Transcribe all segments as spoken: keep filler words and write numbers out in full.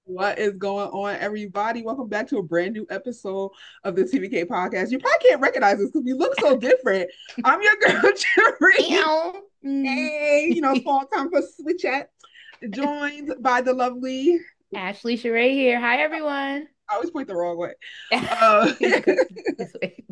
What is going on, everybody? Welcome back to a brand new episode of the T V K podcast. You probably can't recognize us because we look so different. I'm your girl, Cherry. Ew. Mm. Hey, you know, fall time for switch chat. Joined by the lovely, Ashley Sheree here. Hi, everyone. I always point the wrong way. Uh, Go this way.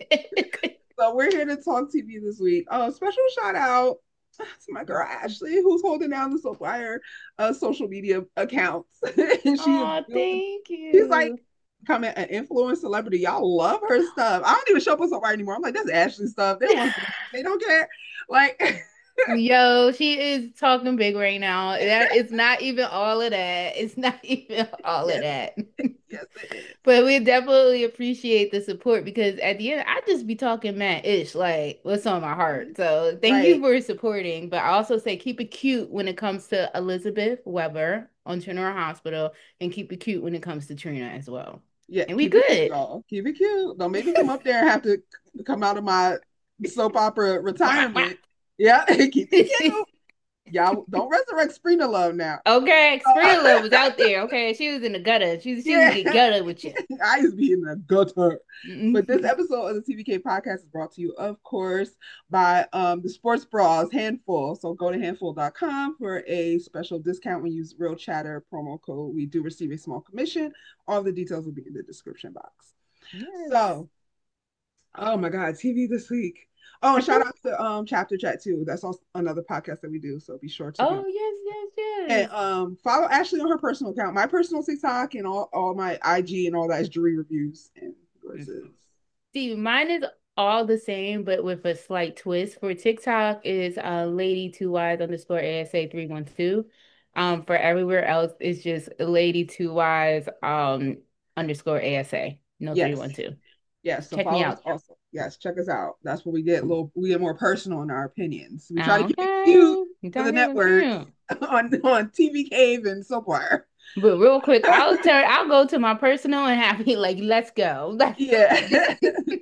so we're here to talk T V this week. Uh, special shout out to my girl Ashley, who's holding down the Soapwire uh, social media accounts. And she is Oh, really, thank she's like you. becoming an influence celebrity. Y'all love her stuff. I don't even show up on Soapwire anymore. I'm like, that's Ashley stuff. They want they don't care. Like Yo, she is talking big right now. That it's not even all of that. It's not even all of yes, that. yes, it is. But we definitely appreciate the support because at the end, I just be talking mad ish, like what's on my heart. So thank you Right. for supporting. But I also say keep it cute when it comes to Elizabeth Weber on General Hospital, and keep it cute when it comes to Trina as well. Yeah, And we keep it cute, good. y'all. Keep it cute. Don't make me come up there and have to come out of my soap opera Wah, wah. retirement. Yeah, keep it cute. Y'all don't resurrect Sprina Love now. Okay, Uh, Sprilla was out there. Okay, she was in the gutter. She she was get yeah, gutter with you. I used to be in the gutter. But this Mhm. episode of the T V K podcast is brought to you, of course, by um, the Sports Bras Handful. So go to handful dot com for a special discount when you use Real Chatter promo code. We do receive a small commission. All the details will be in the description box. Yes. So, oh my God, T V this week. Oh, and I shout feel. out to um Chapter Chat too. That's also another podcast that we do. So be sure to go Oh yes, yes, and yes. um follow Ashley on her personal account. My personal TikTok and all, all my I G and all that is Jury reviews and yours is See, mine is all the same, but with a slight twist. For TikTok is uh lady two Y's underscore ASA three one two. Um, for everywhere else, it's just lady two Y's um underscore ASA, no three yes. one two. Yes. So Check me follow us out. also. Yes, check us out. That's where we get a little we get more personal in our opinions. We try to keep it cute Okay. You for the talking networks cute. on on T V Cave and Soapwire. But real quick, I'll turn I'll go to my personal and have you like, let's go. Yeah.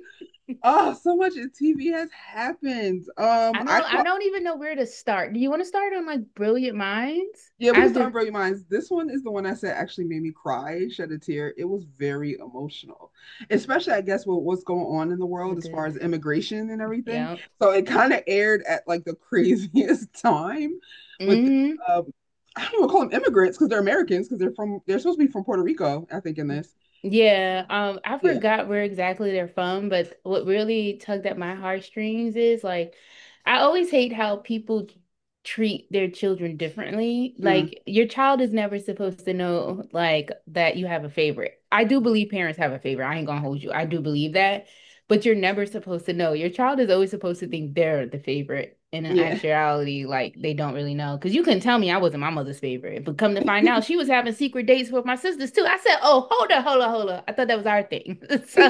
Oh, so much in T V has happened. Um, I I know I caught. don't even know where to start. Do you want to start on like Brilliant Minds? Yeah, we I can have start on to. Brilliant Minds. This one is the one I said actually made me cry, shed a tear. It was very emotional, especially I guess with what's going on in the world With as the far as immigration and everything. yeah. So it kind of aired at like the craziest time with. Hmm. Um, I don't want to call them immigrants because they're Americans because they're from they're supposed to be from Puerto Rico, I think in this. Yeah, um, I Yeah. forgot where exactly they're from, but what really tugged at my heartstrings is like, I always hate how people treat their children differently. Mm, Like, your child is never supposed to know, like, that you have a favorite. I do believe parents have a favorite. I ain't gonna hold you. I do believe that, but you're never supposed to know. Your child is always supposed to think they're the favorite. And in yeah. actuality, like they don't really know. Because you couldn't tell me I wasn't my mother's favorite. But come to find out, she was having secret dates with my sisters too. I said, oh, hold on, hold on, hold on. I thought that was our thing. So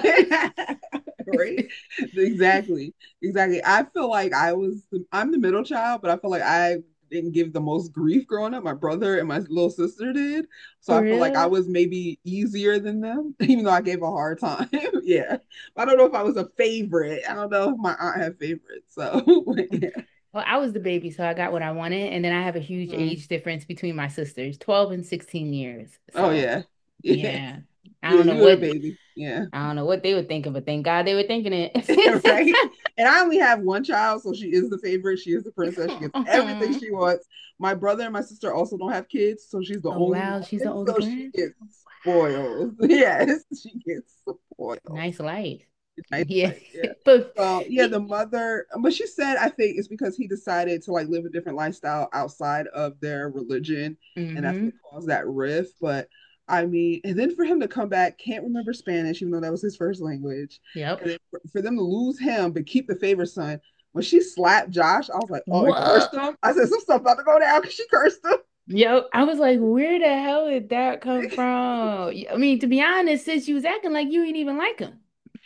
Right? Exactly. Exactly. I feel like I was the, I'm the middle child, but I feel like I didn't give the most grief growing up. My brother and my little sister did. So for I feel like I real. was maybe easier than them, even though I gave a hard time. Yeah. I don't know if I was a favorite. I don't know if my aunt had favorites. So yeah. Well, I was the baby, so I got what I wanted. And then I have a huge Mm. age difference between my sisters, twelve and sixteen years. Oh So yeah. Yeah. yeah. I Yeah, don't know you were the what baby. Yeah. I don't know what they were thinking, but thank God they were thinking it. Right? And I only have one child, so she is the favorite. She is the princess. She gets everything she wants. My brother and my sister also don't have kids, so she's the Oh only wow, she's the one. older So she grand. gets spoiled. Yes, she gets spoiled. Nice life. Nice, Yeah. nice, yeah. But So yeah, the mother, but she said I think it's because he decided to like live a different lifestyle outside of their religion, and that's what mm-hmm. caused that rift. But I mean, and then for him to come back, can't remember Spanish, even though that was his first language, and Yep. then for, for them to lose him but keep the favorite son. When she slapped Josh, I was like, oh, and cursed What? him. I said some stuff about to go down because she cursed him. Yo, I was like, where the hell did that come from? I mean, to be honest, since you was acting like you didn't even like him.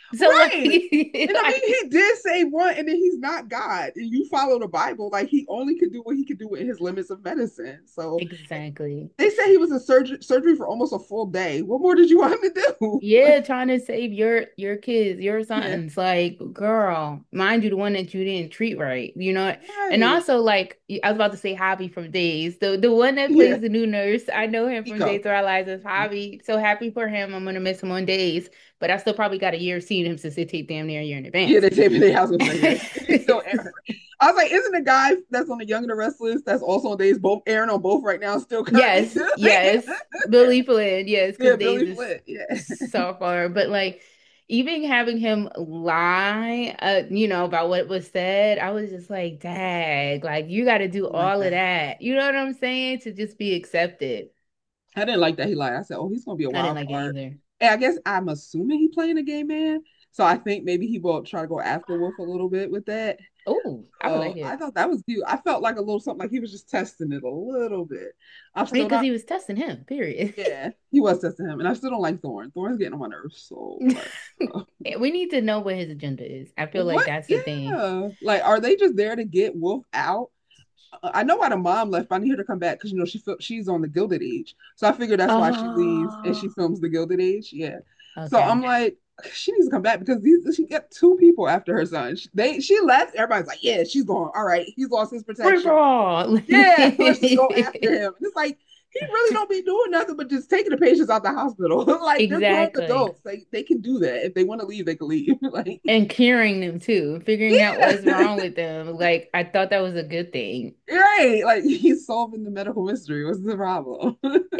So like, Right. And I mean, like he did say one, and then he's not God. And you follow the Bible, like he only could do what he could do within his limits of medicine. So exactly. they said he was in surgery surgery for almost a full day. What more did you want him to do? Yeah, trying to save your your kids, your Yeah. sons. Like, girl, mind you, the one that you didn't treat right, you know. And Right. also, like, I was about to say Javi from Days, the the one that Yeah. plays the new nurse. I know him from Nico. Days of Our Lives as Javi. So happy for him. I'm gonna miss him on Days, but I still probably got a year of seeing him since it take damn near a year in Yeah, advance. they taping their house. I was like, yeah, it's still airing. I was like, isn't the guy that's on the Young and the Restless that's also on Days both airing on both right now still currently Yes, doing? yes. Billy Flynn, yes, Yeah, because Days Billy is Flint. Yeah. so far. But like even having him lie, uh, you know, about what was said, I was just like, dang, like you gotta I do didn't like all of that. that. You know what I'm saying? To just be accepted. I didn't like that he lied. I said, oh, he's gonna be a I didn't wild like it card. either. And I guess I'm assuming he playing a gay man. So I think maybe he will try to go after Wolf a little bit with that. Oh, I would So like I it. thought that was cute. I felt like a little something like he was just testing it a little bit. I'm still Because not, he was testing him, period. yeah, he was testing him. And I still don't like Thorn. Thorn's getting on my nerves so much. So. We need to know what his agenda is. I feel like What? that's the thing. Yeah. Like, are they just there to get Wolf out? Uh, I know why the mom left. But I need her to come back because you know she feel, she's on the Gilded Age. So I figured that's why she leaves and Oh, she films the Gilded Age. Yeah. So I'm okay. like, she needs to come back because these she got two people after her son. She, they she left. Everybody's like, yeah, she's going. All right, he's lost his Free protection. for all. Yeah, let's just go after him. And it's like he really don't be doing nothing but just taking the patients out the hospital. Like they're grown Exactly. adults. They they can do that. If they want to leave, they can leave. Like And curing them too, figuring out what's yeah. wrong with them. Like I thought that was a good thing. Right. Like he's solving the medical mystery. What's the problem?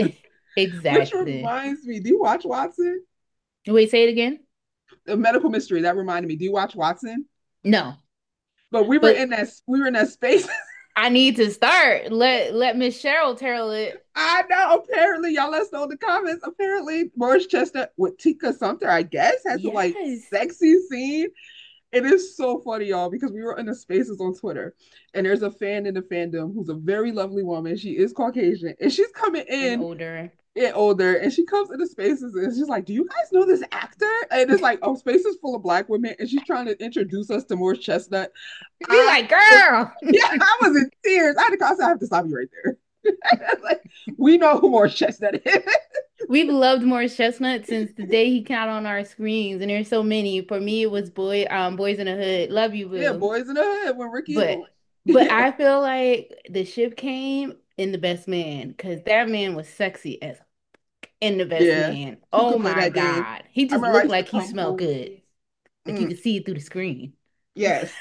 Which Exactly. reminds me, do you watch Watson? Wait, say it again? The medical mystery that reminded me. Do you watch Watson? No. But we were But in that we were in that space. I need to start. Let let Miss Cheryl tell it. I know. Apparently, y'all let us know in the comments. Apparently, Morris Chestnut with Tika Sumter, I guess, has some like Yes. sexy scene. It is so funny, y'all, because we were in the spaces on Twitter, and there's a fan in the fandom who's a very lovely woman. She is Caucasian, and she's coming And in older. and older, and she comes into spaces, and she's like, "Do you guys know this actor?" And it's like, "Oh, spaces full of black women," and she's trying to introduce us to Morris Chestnut. Be I like, was, girl. yeah, I was in tears. I had to, I have to stop you right there. Like, we know who Morris Chestnut is. We've loved Morris Chestnut since the day he came out on our screens, and there's so many. For me, it was boy, um, Boys in the Hood. Love you, Yeah, boo. Boys in the Hood when Ricky's But born. but Yeah, I feel like the ship came in the best man because that man was sexy as in the best yeah. man. Who Oh could play my that game? God. He I just remember I looked used to like he come smelled home. good. Like you Mm, could see it through the screen. yes.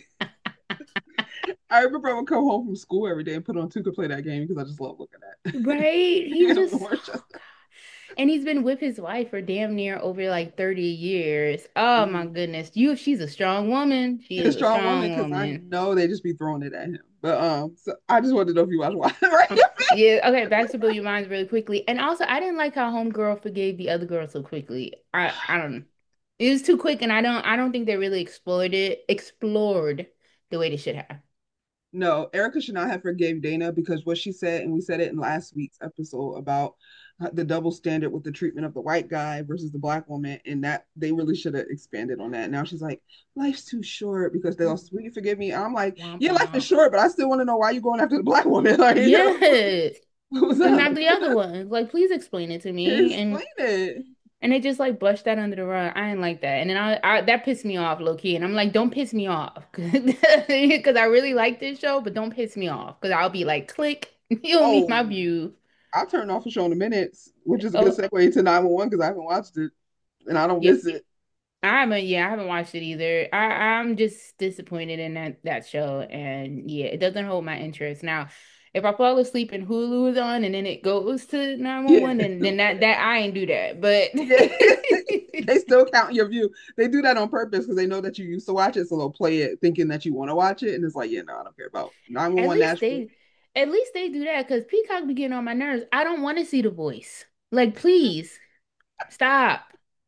I remember I would come home from school every day and put on two could play that game because I just love looking at Right? He it. just Morris Chestnut. and he's been with his wife for damn near over like thirty years. Oh my Mhm. goodness. You she's a strong woman. She He's a is a strong woman strong because I woman. know they just be throwing it at him. But um, so I just wanted to know if you watch Watch right? Yeah, okay, back to Blow Your Minds really quickly. And also I didn't like how Homegirl forgave the other girl so quickly. I I don't know. It was too quick and I don't I don't think they really explored it explored the way they should have. No, Erica should not have forgave Dana because what she said, and we said it in last week's episode about the double standard with the treatment of the white guy versus the black woman, and that they really should have expanded on that. Now she's like, life's too short because they'll, will you forgive me? I'm like, Womp yeah, life is womp. short, but I still want to know why you going after the black woman. Like, Yes. what was And up? not the other one. Like, please explain it to me. And Explain it. and it just like brushed that under the rug. I didn't like that. And then I, I that pissed me off low key. And I'm like, don't piss me off. Because I really like this show, but don't piss me off. Because I'll be like, click. You don't need my Oh, view. I'll turn off a show in a minute, which is a good Oh, segue to nine one one because I haven't watched it and I don't yeah. miss it. I haven't, yeah, I haven't watched it either. I, I'm just disappointed in that that show, and yeah, it doesn't hold my interest. Now, if I fall asleep and Hulu is on, and then it goes to Yeah. nine one one, then then that that I ain't do that. But Yeah. They still count your view. They do that on purpose because they know that you used to watch it, so they'll play it thinking that you want to watch it, and it's like, yeah, no, I don't care about at nine one one least Nashville. they, at least they do that because Peacock be getting on my nerves. I don't want to see the voice. Like, please stop.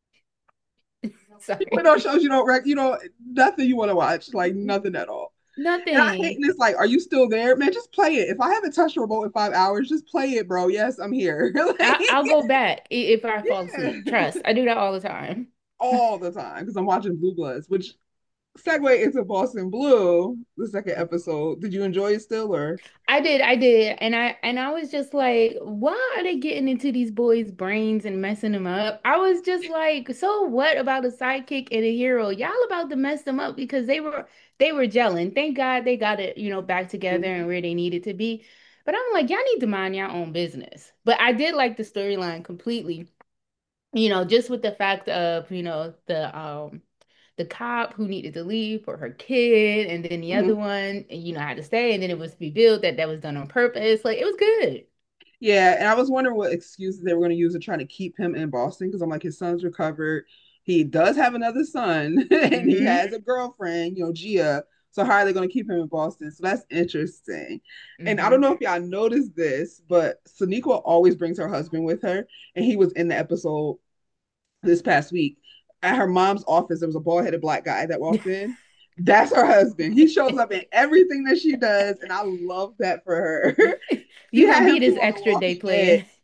You put Sorry, on shows you don't rec, you know, nothing you want to watch, like nothing at all. And I hate nothing. this. Like, are you still there, man? Just play it. If I haven't touched a remote in five hours, just play it, bro. Yes, I'm here. Like, I, I'll go back i- if I fall yeah. asleep. Trust, I do that all the time. all the time because I'm watching Blue Bloods, which segue into Boston Blue, the second episode. Did you enjoy it still or? I did, I did. And I and I was just like, why are they getting into these boys' brains and messing them up? I was just like, so what about a sidekick and a hero? Y'all about to mess them up because they were they were gelling. Thank God they got it, you know, back together and Mhm. where they needed to be. But I'm like, y'all need to mind your own business. But I did like the storyline completely, you know, just with the fact of, you know, the um the cop who needed to leave for her kid, and then the other Mhm. one, you know, had to stay, and then it was revealed that that was done on purpose. Like it was good. Yeah, and I was wondering what excuses they were going to use to try to keep him in Boston because I'm like, his son's recovered. He does have another son, and he Hmm. has a girlfriend, you know, Gia. So how are they going to keep him in Boston? So that's interesting. And I don't Hmm. know if y'all noticed this, but Sonequa always brings her husband with her, and he was in the episode this past week. At her mom's office, there was a bald-headed black guy that walked in. That's her husband. He shows up in everything that she does, and I love that for her. She You gonna had be him too this on The extra day Walking Dead. player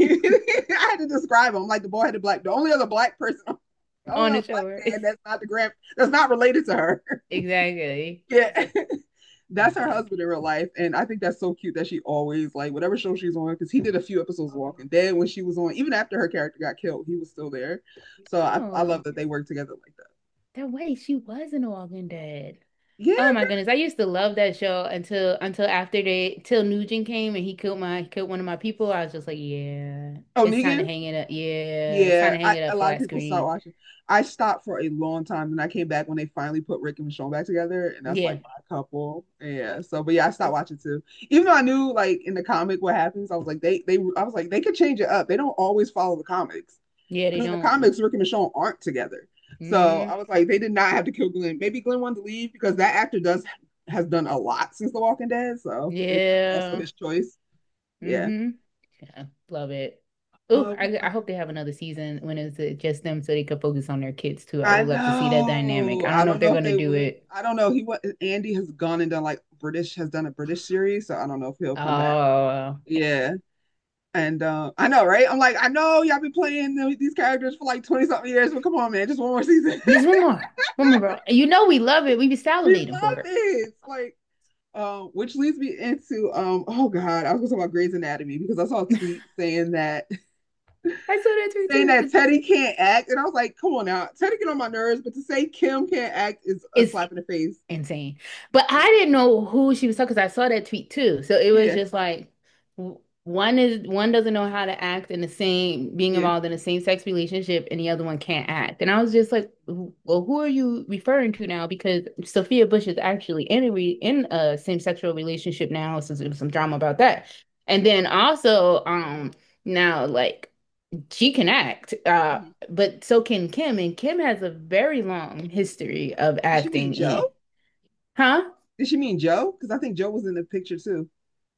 I had to describe him like the boy-headed black, the only other black person, the only on the other black show, man right? that's not the grand, that's not related to her. Exactly. Yeah, that's her Exactly. husband in real life, and I think that's so cute that she always like whatever show she's on because he did a few episodes of Walking Dead when she was on. Even after her character got killed, he was still there. So I, I Oh, love that they work together like that. that way she was in The Walking Dead. Yeah. Oh my goodness, I used to love that show until until after they till Nugent came and he killed my killed one of my people. I was just like, yeah, Oh, it's time to Negan. hang it up. Yeah, it's time Yeah, to hang I, it up a lot of flat people start screen. watching. I stopped for a long time, and I came back when they finally put Rick and Michonne back together, and that's Yeah. like my couple. Yeah. So, but yeah, I stopped watching too. Even though I knew like in the comic what happens, I was like they they I was like they could change it up. They don't always follow the comics Yeah, they because in the don't. comics Rick and Michonne aren't together. So I Hmm. was like they did not have to kill Glenn. Maybe Glenn wanted to leave because that actor does has done a lot since The Walking Dead. So maybe that was also Yeah. his choice. Yeah. Hmm. Yeah. Love it. Oh, Um, I I hope they have another season when it's uh, just them so they can focus on their kids too. I I would love to see that dynamic. know. I don't I know if don't they're know if gonna they do will. it. I don't know. He what Andy has gone and done like British has done a British series, so I don't know if he'll come back. Oh, Yeah. And uh, I know, right? I'm like, I know y'all been playing the, these characters for like twenty something years, but come on, man, just one more season. just one more. One more, bro. You know we love it. We be We salivating love for it. it. It's like, um, which leads me into um, oh God, I was gonna talk about Grey's Anatomy because I saw a tweet saying that I saw that tweet saying too. that But Teddy can't act, and I was like, come on now, Teddy get on my nerves, but to say Kim can't act is a it's slap in the face. insane. But I didn't know who she was talking because I saw that tweet too. So it was Yeah, just like w- one is one doesn't know how to act in the same being yeah. involved in a same sex relationship, and the other one can't act. And I was just like, w- well, who are you referring to now? Because Sophia Bush is actually in a re in a same sexual relationship now, since there was some drama about that. And then also, um, now like she can act, uh, Mhm. but so can Kim, and Kim has a very long history of Did she mean acting in, Joe? huh? Did she mean Joe? Because I think Joe was in the picture too.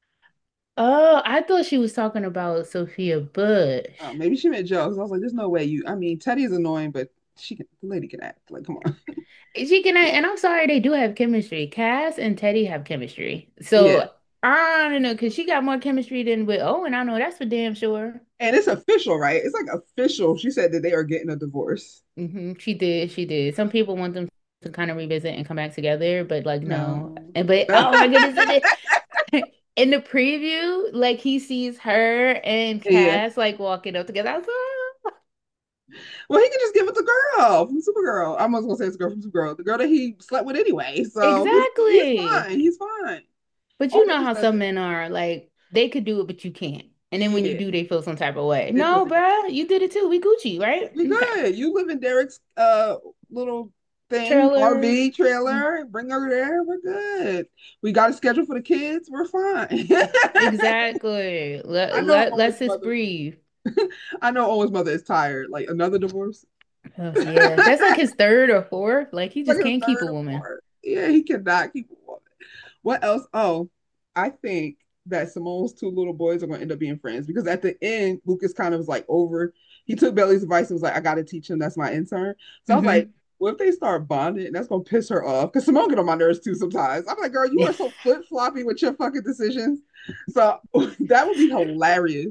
Oh, I thought she was talking about Sophia Bush. Uh, maybe she meant Joe. Because I was like, there's no way you. I mean, Teddy is annoying, but she can. The lady can act. Like, come on. She can act, and I'm sorry, they do have chemistry. Cass and Teddy have chemistry. Yeah, So I don't know, because she got more chemistry than with Owen. I know that's for damn sure. and it's official, right? It's like official. She said that they are getting a divorce. Hmm. She did, she did. Some people want them to kind of revisit and come back together, but like no. No. And but oh my goodness, it is. In the preview, like he sees her and Yeah. Cass like walking up together. I was like, Well, he can just give it to girl from Supergirl. I'm almost gonna say it's a girl from Supergirl, the girl that he slept with anyway. So he's he's exactly. fine. He's fine. But you Only know how because some men are like they could do it, but you can't. And then when you yeah, do, they feel some type of way. they feel No, some type of bruh, you did it too. We Gucci, right? we Okay. good. You live in Derek's uh little thing, Trailer. R V trailer. Bring her there. We're good. We got a schedule for the kids. We're fine. Exactly. I Let, know let, let's Owen's just mother. breathe. I know Owen's mother is tired. Like another divorce. Oh, yeah. That's like his third or fourth. Like he It's like just his can't keep a third or woman. fourth. Yeah, he cannot keep a woman. What else? Oh, I think that Simone's two little boys are going to end up being friends because at the end, Lucas kind of was like over. He took Belly's advice and was like, I got to teach him. That's my intern. So I was like, Hmm. what if they start bonding? And that's going to piss her off because Simone get on my nerves too sometimes. I'm like, girl, you are so flip floppy with your fucking decisions. So that would be hilarious.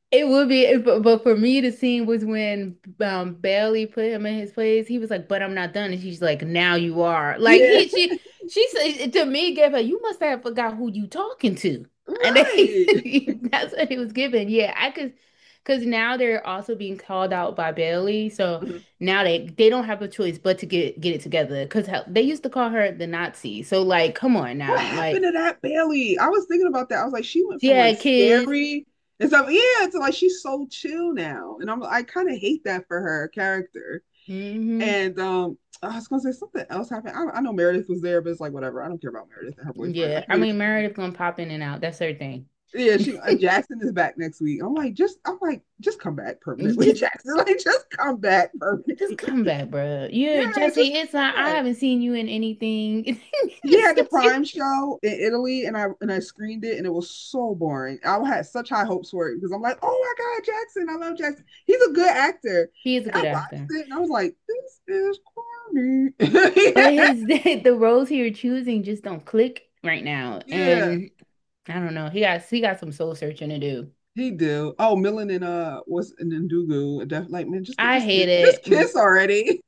It would be, but, but for me, the scene was when um Bailey put him in his place. He was like, "But I'm not done," and she's like, "Now you are." Like Yeah, he, she, she said to me, gave her, "You must have forgot who you talking to," and then right. that's what it was given. Yeah, I could, because now they're also being called out by Bailey, so Mhm. now they they don't have a choice but to get get it together. Because they used to call her the Nazi, so like, come on What now, happened like to that Bailey? I was thinking about that. I was like, she went she from like had kids. scary and stuff, yeah, to like she's so chill now, and I'm I kind of hate that for her character. Hmm. And um, I was gonna say something else happened. I, I know Meredith was there, but it's like whatever. I don't care about Meredith and her boyfriend. I Yeah, can't I even mean think of Meredith gonna pop in and out. That's her thing. yeah, she uh, Jackson is back next week. I'm like, just I'm like, just come back permanently, Just Jackson. Like, just come back just permanently. come back, bro. Yeah, Yeah, just Jesse, it's come not. I back. haven't seen you in anything He had the since you. Prime show in Italy, and I and I screened it, and it was so boring. I had such high hopes for it because I'm like, oh my god, Jackson, I love Jackson. He's a good actor. He is a And I good watched actor, it, and I was like, this is corny. but Yeah, his the roles he are choosing just don't click right now, yeah, and I don't know. He got he got some soul searching to do. he do. Oh, Millen and uh, what's and Ndugu? Def, like, man, just I just hate kiss, just it. Mm. kiss already.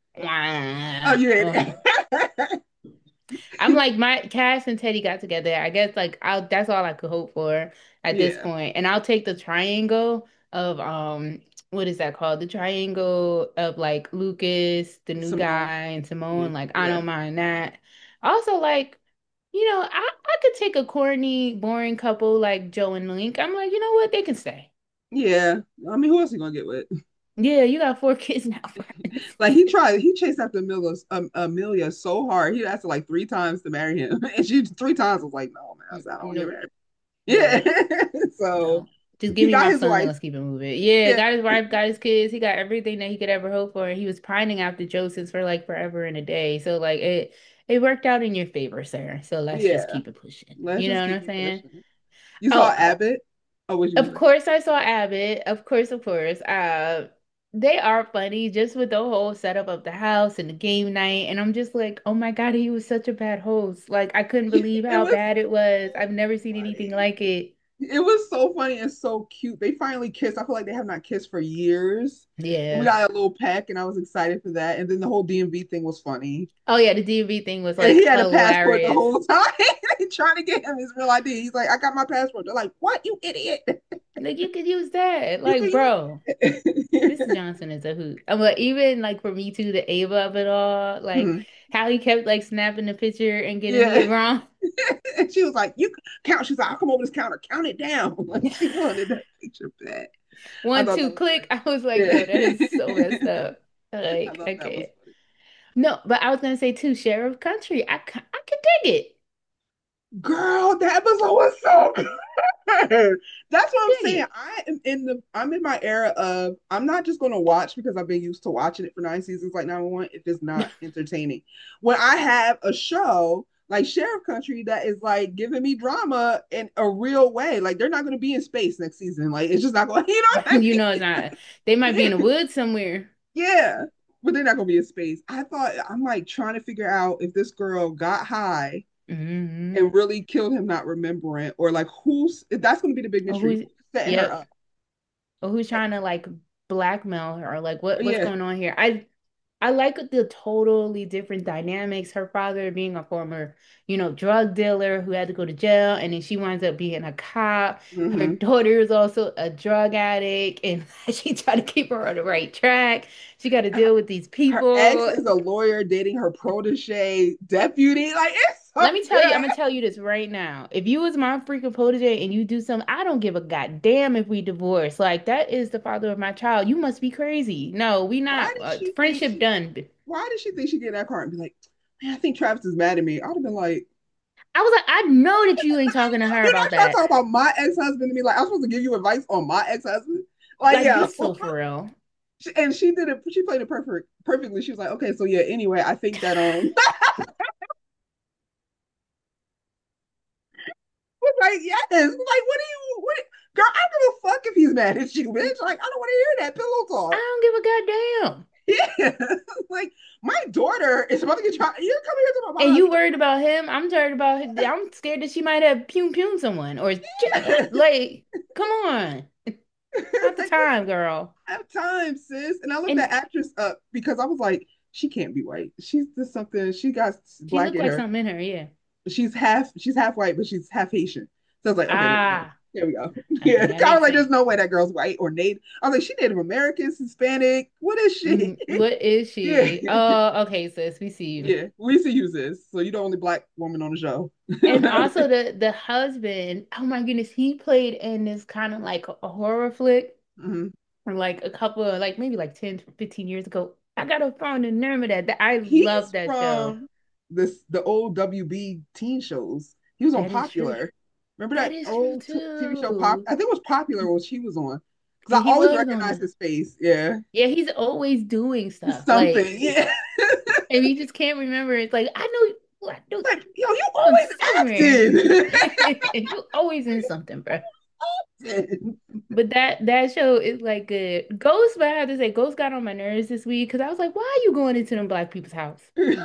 Oh, you hate Ugh. it. I'm like my Cass and Teddy got together. I guess like I'll that's all I could hope for at this Yeah, point. And I'll take the triangle of um what is that called? The triangle of like Lucas, the new Simone. guy, and Mhm. Simone. Like I Yeah, don't mind that. Also, like, you know, I, I could take a corny, boring couple like Joe and Link. I'm like, you know what? They can stay. yeah. I mean, who else are you gonna get with? Yeah, you got four kids now, Like he tried, he chased after Amelia, um, Amelia so hard. He asked her like three times to marry him, and she three times was like, "No, man, I said I don't want to get No, married." yeah. Yeah, so No. Just give he me got my his son and wife. let's keep it moving. Yeah, Yeah, got his wife, got his kids. He got everything that he could ever hope for. And he was pining after Joseph's for like forever and a day. So like it it worked out in your favor, sir. So let's just yeah. keep it pushing. Let's You know just what keep I'm it saying? pushing. You saw Oh, Abbott? Oh, what you of gonna say? course I saw Abbott. Of course, of course. Uh they are funny just with the whole setup of the house and the game night. And I'm just like, oh my God, he was such a bad host. Like I couldn't Yeah, believe it how was bad it was. I've never so seen anything funny. like it. It was so funny and so cute. They finally kissed. I feel like they have not kissed for years. We Yeah. got a little peck, and I was excited for that. And then the whole D M V thing was funny. Oh yeah, the D M V thing was And like he had a passport the hilarious. whole time. They trying to get him his real I D. He's like, I got my passport. They're like, what, you idiot? Like you could use that. You can Like, use bro, mister it. Johnson is a hoot. Uh, But even like for me too, the Ava of it all, like Mhm. how he kept like snapping the picture and getting Yeah. it wrong. And she was like, you count. She's like, I'll come over this counter, count it down. Like she wanted that picture back. I One, thought that two, was click. funny. I was like, Yeah. yo, that is so messed up. I Like, thought that was okay. funny. No, but I was gonna say too, Sheriff Country. I ca- I could dig it. Girl, that episode was so good. That's I what I'm could dig saying. it. I am in the I'm in my era of I'm not just gonna watch because I've been used to watching it for nine seasons like nine one one if it's not entertaining. When I have a show like Sheriff Country that is like giving me drama in a real way, like they're not gonna be in space next season. Like it's just not going, you know what I You know, it's mean? not. They might be in the woods somewhere. Yeah. But they're not gonna be in space. I thought I'm like trying to figure out if this girl got high Hmm. and really killed him not remembering, or like who's that's going to be the big Oh, mystery. who's Who's setting her yep. up? Or who's trying to like blackmail her or like what what's Yeah. going on here? I I like the totally different dynamics. Her father being a former, you know, drug dealer who had to go to jail, and then she winds up being a cop. Her Mm-hmm. daughter is also a drug addict, and she tried to keep her on the right track. She got to Her, deal with these her ex people. is a lawyer dating her protege deputy. Like it's Let so me tell you, I'm good. gonna tell you this right now. If you was my freaking protege and you do something, I don't give a goddamn if we divorce. Like that is the father of my child. You must be crazy. No, we Why not. did Uh, she think friendship she? done. Why did she think she'd get in that car and be like, "Man, I think Travis is mad at me"? I'd have been like, I was like, I know that you ain't talking to her "You're about not trying to that. talk about my ex husband to me. Like I'm supposed to give you advice on my ex husband." Like Like, yeah, be so for real. and she did it. She played it perfect perfectly. She was like, "Okay, so yeah. Anyway, I think that um." was like, yes. Like, what do you, what, girl, I don't give a fuck if he's mad at you, bitch. Like, I don't want to hear that pillow I talk. don't give a goddamn. Yeah. Like, my daughter is about to get tried. You're coming here to my And husband. you worried about him? I'm worried about him. I'm scared that she might have pum pum someone or Yeah. like, come on. Not the Like, you time, girl. have time, sis. And I looked And that actress up because I was like, she can't be white. She's just something. She got she black looked in like her. something in her, yeah. She's half. She's half white, but she's half Haitian. So I was like, okay, there we go. Ah, There we go. okay, Yeah, that I was makes like, there's sense. no way that girl's white or Native. I was like, she Native American, Hispanic. What is she? Mhm. What is Yeah, she? Oh, okay, sis, we see you. yeah. We see you, sis. So you're the only black woman on the show. And also the the husband, oh my goodness, he played in this kind of like a horror flick, Mhm. like a couple of like maybe like ten, fifteen years ago. I gotta find the name of that. That- I love He's that show. from this the old W B teen shows. He was on That is true. Popular. Remember That that is true old t- TV show Pop? too. I think it was Popular what she was on. Because Yeah, I he always was on recognize it. his face. Yeah. Yeah, he's always doing stuff. Like, Something. Yeah. and you just can't remember. It's like I know you, I know Like, yo, you you always somewhere. acting. You always in something, bro. Acting. But that that show is like good. Ghost, but I have to say, Ghost got on my nerves this week because I was like, why are you going into them black people's house?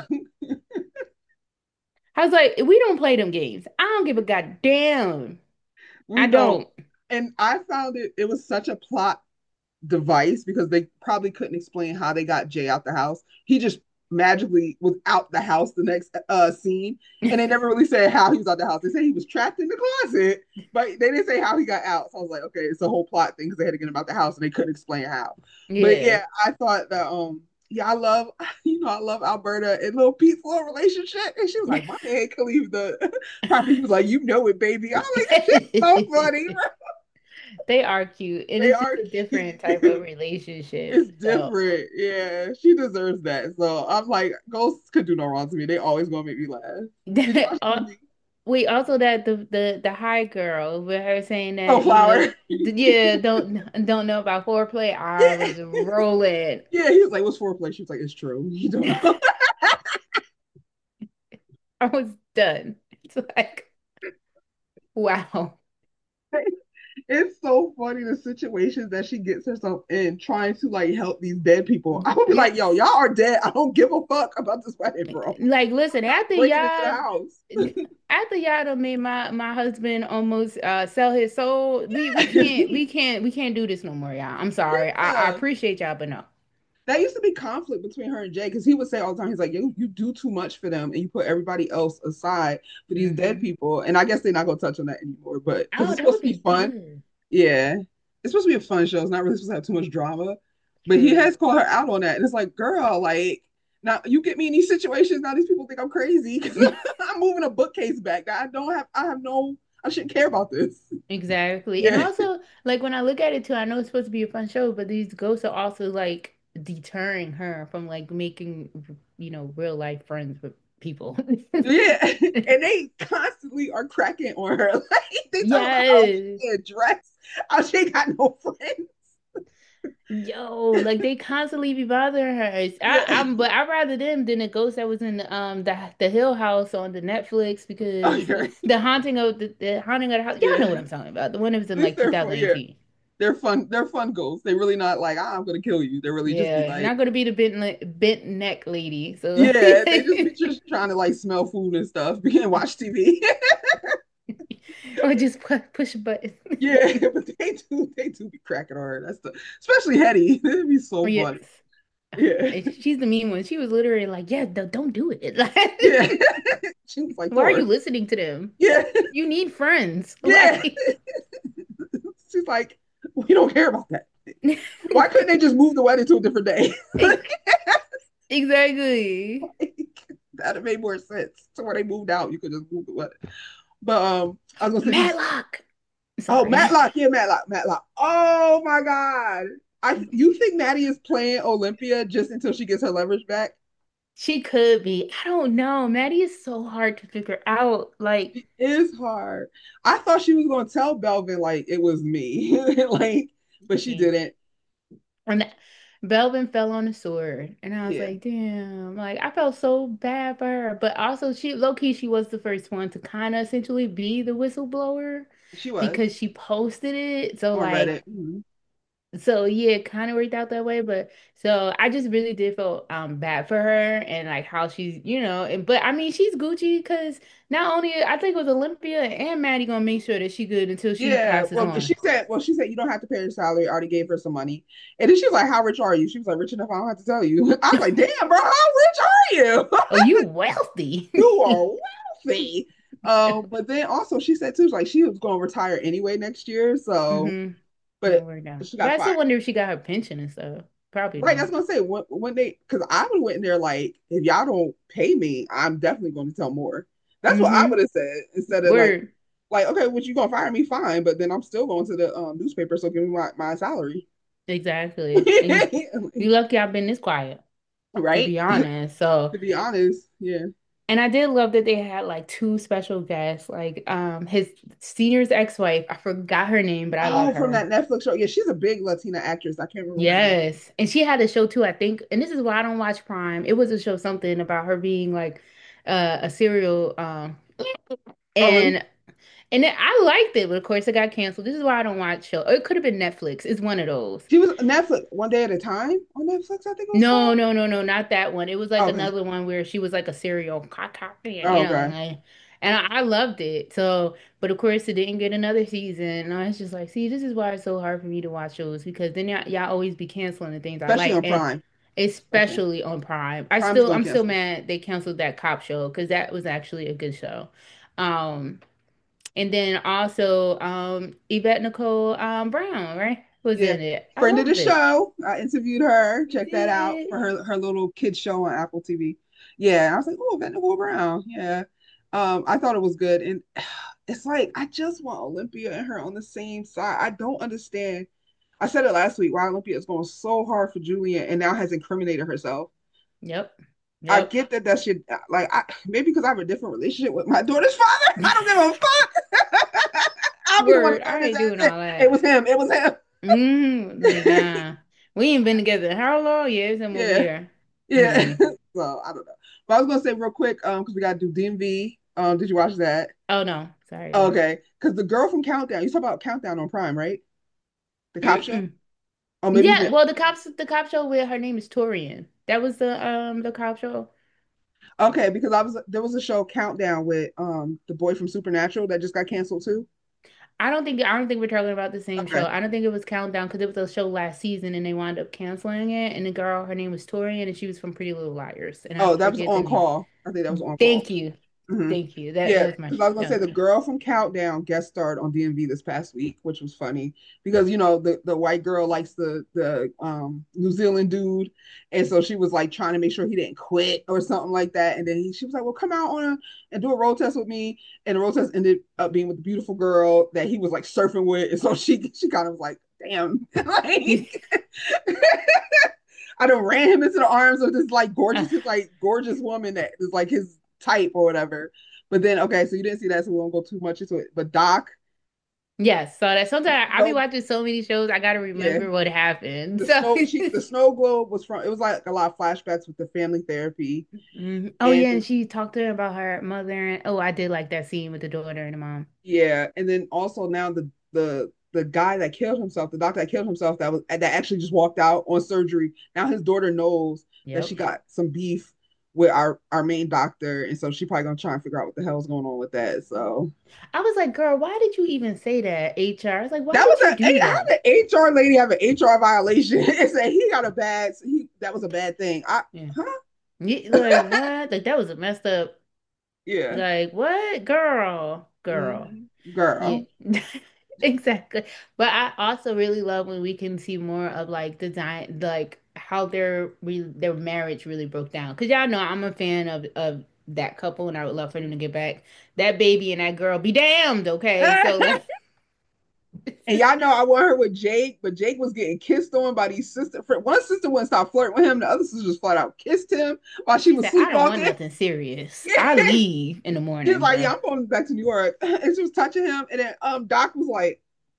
I was like, we don't play them games. I don't give a goddamn. We I don't. don't. And I found it, it was such a plot device because they probably couldn't explain how they got Jay out the house. He just magically was out the house the next uh scene, and they never really said how he was out the house. They said he was trapped in the closet, but they didn't say how he got out. So I was like, okay, it's a whole plot thing because they had to get him out the house and they couldn't explain how. But Yeah. yeah, I thought that um yeah, I love you know I love Alberta and Lil Pete's little relationship, and she was like, my man could leave the property. He was like, you know it, baby. I was like, this shit's so funny. They are cute, and They it's just are a different type of cute. relationship. It's So, different. Yeah, she deserves that. So I'm like, ghosts could do no wrong to me. They always gonna make me laugh. Did you watch the Al- movie? wait, also that the the the high girl with her saying Oh, that, you know, Flower. th- yeah, don't don't know about foreplay. I Yeah, was rolling. yeah. He was like, "What's foreplay?" She was like, "It's true. You don't know." I was done. It's like, wow. It's so funny the situations that she gets herself in trying to like help these dead people. I would be like, "Yo, Yes. y'all are dead. I don't give a fuck about this wedding, bro. Like, listen, I'm not after breaking into the y'all, house." after y'all done made my my husband almost uh sell his soul, we we Yeah. can't we can't we can't do this no more, y'all. I'm sorry. I I Yeah. appreciate y'all, but no. That used to be conflict between her and Jay because he would say all the time, he's like, you, you do too much for them and you put everybody else aside for these dead Hmm. people. And I guess they're not going to touch on that anymore, but because Oh, it's that supposed would to be be fun. good. Yeah. It's supposed to be a fun show. It's not really supposed to have too much drama. But he True. has called her out on that. And it's like, girl, like, now you get me in these situations. Now these people think I'm crazy because I'm moving a bookcase back. I don't have, I have no, I shouldn't care about this. Exactly. And Yeah. also, like when I look at it too, I know it's supposed to be a fun show, but these ghosts are also like deterring her from like making, you know, real life friends with people. Yeah, and they constantly are cracking on her. Like they talk about how Yes. she get dressed, how she ain't got no friends. Yo, like they constantly be bothering her. It's- I, Yeah. I'm, but I rather them than the ghost that was in um the the Hill House on the Netflix Oh, because you're right. the haunting of the, the haunting of the house. Y'all know what Yeah. I'm talking about. The one that was At in least like they're fun. Yeah, two thousand eighteen. they're fun. They're fun ghosts. They really not like ah, I'm gonna kill you. They really just be Yeah, like, not gonna be the bent le- bent neck lady. So yeah, they just be just trying to like smell food and stuff. We can watch T V. or just pu push a button. Yeah, but they do. They do be cracking on her. That's the especially Hetty. It'd be so Yes. funny. Yeah, And she's the mean one. She was literally like, "Yeah, don't don't do it." yeah. Like, She was like why are you Thor. listening to them? Yeah, You need friends. yeah. Like, She's like, we don't care about that. Why couldn't they just move the wedding to a different day? exactly. Like, that'd have made more sense. So where they moved out, you could just move the wedding. But um, I was gonna say these. Matlock. Oh, Sorry. Matlock, yeah, Matlock, Matlock. Oh my God, I you think Maddie is playing Olympia just until she gets her leverage back? She could be. I don't know. Maddie is so hard to figure out. Like, It is hard. I thought she was gonna tell Belvin like it was me, like, but she yeah. didn't. And that- Belvin fell on the sword. And I was Yeah, like, damn. Like, I felt so bad for her. But also, she, low key, she was the first one to kind of essentially be the whistleblower she was because she posted it. So, on like, Reddit. Mhm. So yeah, it kind of worked out that way, but so I just really did feel um bad for her and like how she's, you know, and but I mean she's Gucci because not only I think it was Olympia and Maddie gonna make sure that she good until she Yeah, passes well, on. she said, well, she said you don't have to pay her salary. I already gave her some money, and then she was like, "How rich are you?" She was like, "Rich enough, I don't have to tell you." I was like, "Damn, bro, how rich are you? Oh, you wealthy. You are wealthy." Um, but then also she said too, like she was going to retire anyway next year, so hmm That but worked out. she But got I still fired. wonder if she got her pension and stuff. Probably Right, that's don't. gonna say when when they because I would have went in there like if y'all don't pay me, I'm definitely going to tell more. That's what I hmm would have said instead of like Word. like okay, well you gonna fire me, fine, but then I'm still going to the um, newspaper, so give me my, my salary. Exactly. And you lucky I've been this quiet, to Right? be honest. So To be honest, yeah. and I did love that they had like two special guests, like um his senior's ex-wife. I forgot her name, but I love Oh, from her. that Netflix show. Yeah, she's a big Latina actress. I can't remember her name. Yes. And she had a show too, I think. And this is why I don't watch Prime. It was a show something about her being like uh, a serial um Oh, really? and and then I liked it, but of course it got canceled. This is why I don't watch show. It could have been Netflix. It's one of those. She was Netflix One Day at a Time on Netflix, I think it was No, called. no, no, no, not that one. It was like Oh, okay. another one where she was like a serial cop, you Oh, know, okay. like, and I, I loved it. So, but of course, it didn't get another season. And I was just like, see, this is why it's so hard for me to watch shows because then y'all, y'all always be canceling the things I Especially like, on and Prime. Especially on especially on Prime. I Prime is still, gonna I'm still cancel. mad they canceled that cop show because that was actually a good show. Um, and then also, um, Yvette Nicole, um, Brown, right, was Yeah. in it. I Friend of the loved it. show. I interviewed her. You Check that out for did. her her little kids show on Apple T V. Yeah, I was like, oh, Nicole Brown. Yeah. Um, I thought it was good. And it's like I just want Olympia and her on the same side. I don't understand. I said it last week why Olympia is going so hard for Julian and now has incriminated herself. Yep. I Yep. get that that should like I maybe because I have a different relationship with my daughter's father. I don't give a fuck. I'll be the one to Word, throw I this ain't doing ass in. all It that. was him. It was him. Mm, like, nah. We ain't been together how long? Years I'm over Yeah. here. Yeah. Mm-mm. So I don't know. But I was gonna say real quick, um, because we gotta do D M V. Um, did you watch that? Oh no, sorry, I didn't. Okay. Because the girl from Countdown, you talk about Countdown on Prime, right? The cop show? Mm-mm. Oh, maybe you Yeah, didn't. well the cops the cop show where her name is Torian. That was the um the cop show. Okay, because I was there was a show Countdown with um the boy from Supernatural that just got canceled too. I don't think I don't think we're talking about the same show. Okay. I don't think it was Countdown because it was a show last season and they wound up canceling it. And the girl, her name was Torian and she was from Pretty Little Liars. And I Oh, that was forget the on name. call. I think that was on call Thank too. you. Hmm. Thank you. That that Yeah, was my because I was gonna that say was the my girl from Countdown guest starred on D M V this past week, which was funny because you know the the white girl likes the the um New Zealand dude, and so she was like trying to make sure he didn't quit or something like that, and then he, she was like, "Well, come out on a, and do a road test with me," and the road test ended up being with the beautiful girl that he was like surfing with, and so she she kind of was like, "Damn," like I don't ran him into the arms of this like gorgeous, like gorgeous woman that is like his type or whatever. But then, okay, so you didn't see that, so we won't go too much into it. But Doc, Yes, so that sometimes I be no, watching so many shows, I gotta yeah, remember what happened. the So, snow, she, the snow globe was from. It was like a lot of flashbacks with the family therapy, Mhm. Oh and yeah, and then, she talked to her about her mother, and oh, I did like that scene with the daughter and the mom. yeah, and then also now the the the guy that killed himself, the doctor that killed himself, that was that actually just walked out on surgery. Now his daughter knows that she Yep. got some beef with our our main doctor, and so she probably gonna try and figure out what the hell's going on with that. So I was like, girl, why did you even say that, H R? I was like, why that was did you a do hey, how that? the H R lady have an H R violation and say he got a bad he that was a bad thing. I Yeah. huh? You- Like what? Like that was a messed up. Yeah. Like what? Girl, girl. Mhm. Yeah, Girl. exactly. But I also really love when we can see more of like design, like how their re their marriage really broke down. Because y'all know I'm a fan of of that couple, and I would love for them to get back. That baby and that girl be damned. Okay, so like, And y'all know I want her with Jake, but Jake was getting kissed on by these sister friends. One sister wouldn't stop flirting with him, the other sister just flat out kissed him while she she was said, I don't want sleepwalking. nothing serious. Yeah. I leave in the He was morning, like, "Yeah, bro. I'm going back to New York," and she was touching him, and then um Doc was like,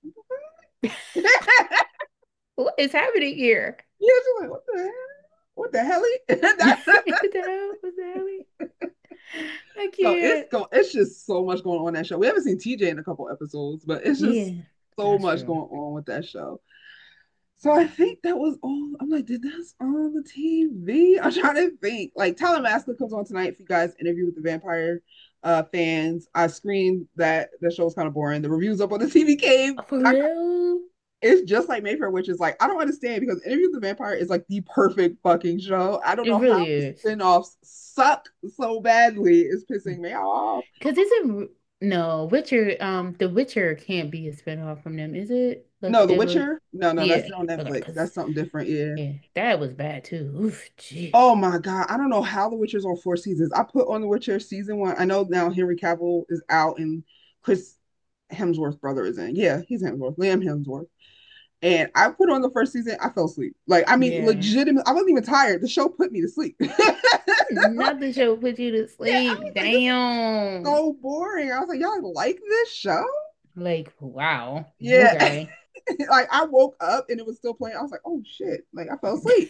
"Yeah." What is happening here? She's like, "What the hell? What the hell?" What That's the hell? What the hell? I so it's can't. go. It's just so much going on in that show. We haven't seen T J in a couple episodes, but it's just Yeah, so that's much true. going on with that show. So I think that was all. I'm like, did that's on the T V? I'm trying to think. Like Talamasca comes on tonight. If you guys interview with the vampire uh fans, I screened that the show was kind of boring. The reviews up on the T V Cave. For I, real? it's just like Mayfair, which is like I don't understand because Interview with the Vampire is like the perfect fucking show. I don't It know how really the is. spin-offs suck so badly. It's pissing me off. Because isn't no Witcher, um, The Witcher can't be a spinoff from them, is it? Like No, The ever? Witcher. No, no, that's Yeah. still on Okay, Netflix. because That's something different. Yeah. yeah, that was bad too. Oof, jeez. Oh my God. I don't know how The Witcher's on four seasons. I put on The Witcher season one. I know now Henry Cavill is out and Chris Hemsworth's brother is in. Yeah, he's Hemsworth, Liam Hemsworth. And I put on the first season, I fell asleep. Like, I mean, Yeah. legitimate. I wasn't even tired. The show put me to sleep. Like, Not the show put you to yeah, I was sleep. like, this is Damn. so boring. I was like, y'all like this show? Like, wow. Yeah. Okay. Like, I woke up and it was still playing. I was like, oh shit. Like, I fell asleep.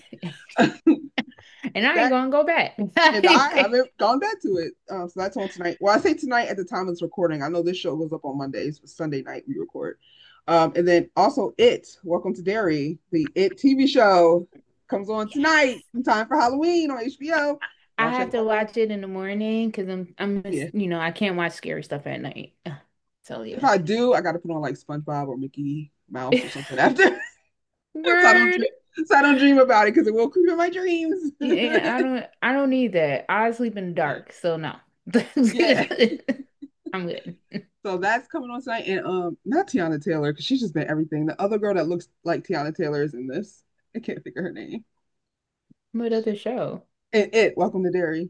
And I ain't That gonna go back. and I haven't gone back to it. Um, so that's on tonight. Well, I say tonight at the time of this recording. I know this show goes up on Mondays, but Sunday night we record. Um, and then also It, Welcome to Derry, the It T V show comes on tonight Yes. in time for Halloween on H B O. I Watch have it to live. watch it in the morning because I'm I'm Yeah. you know, I can't watch scary stuff at night. So If yeah. I do, I got to put on like SpongeBob or Mickey Mouse or something after, so I don't Word. dream, so I don't dream about it because it will creep in my dreams. Yeah, I don't I don't need that. I sleep in the Yeah. dark, so no. Yeah. I'm good. So that's coming on tonight, and um, not Tiana Taylor because she's just been everything. The other girl that looks like Tiana Taylor is in this. I can't think of her name. What other show? And It, Welcome to Derry.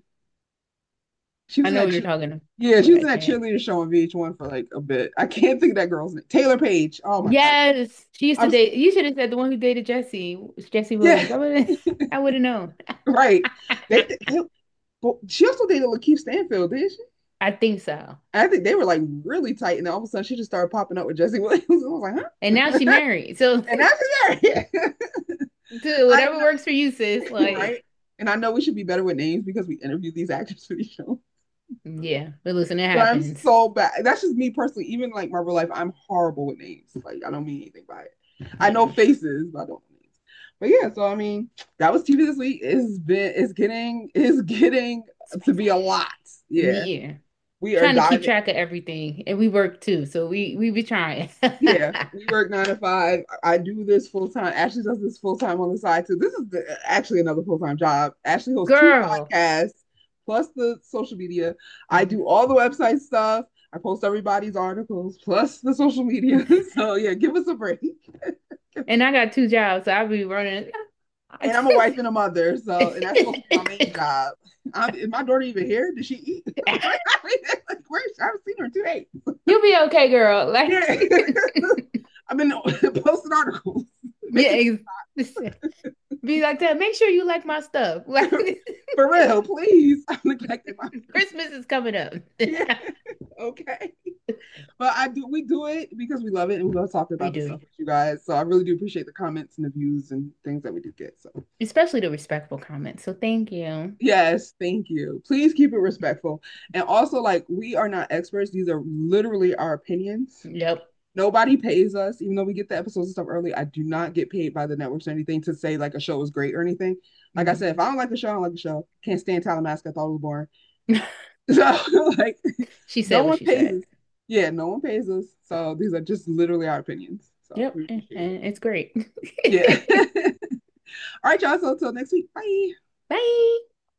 She I was in know that. what you're Cheer- talking yeah, she about. was I in that can't. cheerleader show on V H one for like a bit. I can't think of that girl's name. Taylor Page. Oh my god. Yes, she used to I'm date. You should have said the one who dated Jesse, Jesse yeah, Williams. I would have, I would have known. right. They, they, but she also dated Lakeith Stanfield, didn't she? I think so. I think they were like really tight, and then all of a sudden she just started popping up with Jesse Williams. I was like, And now she huh? married. So, And that's married. to I whatever know, works for you, sis. Like, right? And I know we should be better with names because we interviewed these actors for these shows. yeah. But listen, it But I'm happens. so bad. That's just me personally. Even like my real life, I'm horrible with names. Like I don't mean anything by it. I know Yeah. faces, but I don't know names. But yeah, so I mean, that was T V this week. It's been it's getting it's getting It's to crazy. be a lot. Yeah. Yeah. We are Trying to keep diving. track of everything. And we work too. So we we be trying. Yeah, we work nine to five. I do this full time. Ashley does this full time on the side too. This is the, actually another full time job. Ashley hosts two Girl. podcasts plus the social media. I do all the website stuff. I post everybody's articles plus the social media. So yeah, give us a break. And I got two jobs, so I'll be running. And I'm a wife and a mother, so and that's supposed to be my main job. I'm, is my daughter even here? Did she eat? like, where? I haven't seen her in two days. You'll be okay, girl. Like, Yeah, I've been posting articles, making yeah, be like that. Make sure you like my stuff. Like, for real, please. I'm neglecting my Christmas is coming up. yeah. Okay. But I do we do it because we love it and we love talking We about this do, stuff with you guys. So I really do appreciate the comments and the views and things that we do get. So especially the respectful comments. So thank you. yes, thank you. Please keep it respectful. And also like we are not experts. These are literally our opinions. Yep. Nobody pays us, even though we get the episodes and stuff early. I do not get paid by the networks or anything to say like a show is great or anything. Like I Mhm. said, if I don't like the show, I don't like the show. Can't stand Talamasca. I thought it was boring. So like She no said what one she pays said. us. Yeah, no one pays us. So these are just literally our opinions. So Yep. we And appreciate it. it's great. Yeah. All right, y'all. So until next week. Bye. Bye.